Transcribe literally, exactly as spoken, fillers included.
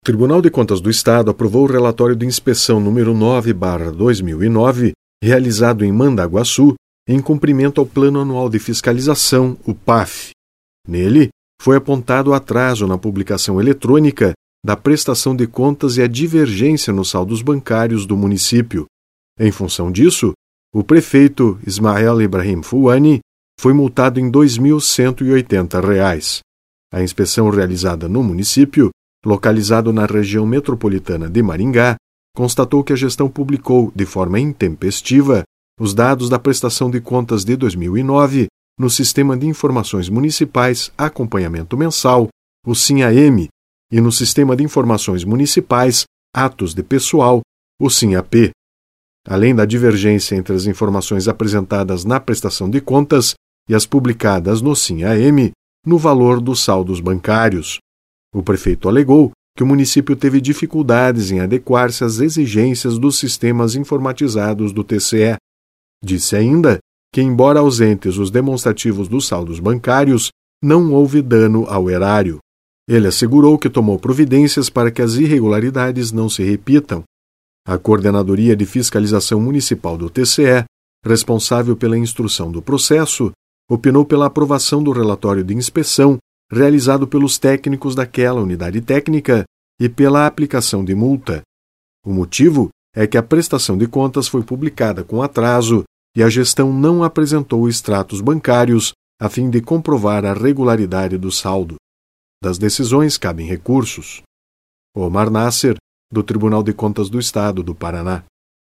Tribunal de Contas do Estado aprovou o relatório de inspeção número nove barra dois mil e nove, realizado em Mandaguaçu, em cumprimento ao Plano Anual de Fiscalização, o P A F. Nele, foi apontado o atraso na publicação eletrônica da prestação de contas e a divergência nos saldos bancários do município. Em função disso, o prefeito Ismael Ibrahim Fouani foi multado em dois mil cento e oitenta reais. A inspeção realizada no município, localizado na região metropolitana de Maringá, constatou que a gestão publicou, de forma intempestiva, os dados da prestação de contas de dois mil e nove no Sistema de Informações Municipais Acompanhamento Mensal, o SINAM, e no Sistema de Informações Municipais Atos de Pessoal, o SINAP. Além da divergência entre as informações apresentadas na prestação de contas e as publicadas no SINAM, no valor dos saldos bancários. O prefeito alegou que o município teve dificuldades em adequar-se às exigências dos sistemas informatizados do T C E. Disse ainda que, embora ausentes os demonstrativos dos saldos bancários, não houve dano ao erário. Ele assegurou que tomou providências para que as irregularidades não se repitam. A Coordenadoria de Fiscalização Municipal do T C E, responsável pela instrução do processo, opinou pela aprovação do relatório de inspeção realizado pelos técnicos daquela unidade técnica e pela aplicação de multa. O motivo é que a prestação de contas foi publicada com atraso e a gestão não apresentou extratos bancários a fim de comprovar a regularidade do saldo. Das decisões cabem recursos. Omar Nasser, do Tribunal de Contas do Estado do Paraná.